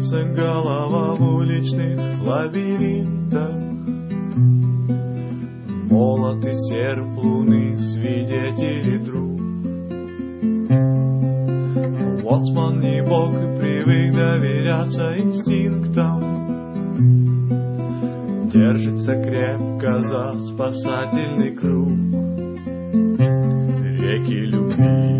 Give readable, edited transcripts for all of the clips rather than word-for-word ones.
кружится голова в уличных лабиринтах. Молот и серп луны, свидетели друг. Лоцман не бог и привык доверяться инстинктам. Держится крепко за спасательный круг. Реки любви,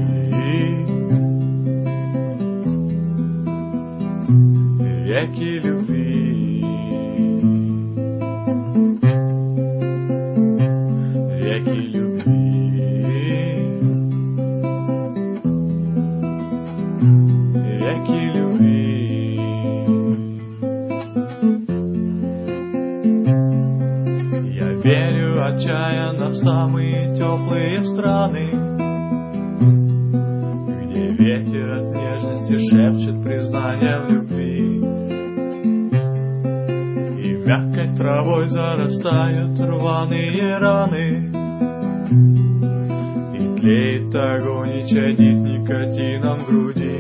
реки любви, реки любви, реки любви. Я верю отчаянно в самые теплые страны, где ветер от нежности шепчет признание в любви, и мягкой травой зарастают рваные раны, и тлеет огонь и чадит никотином в груди.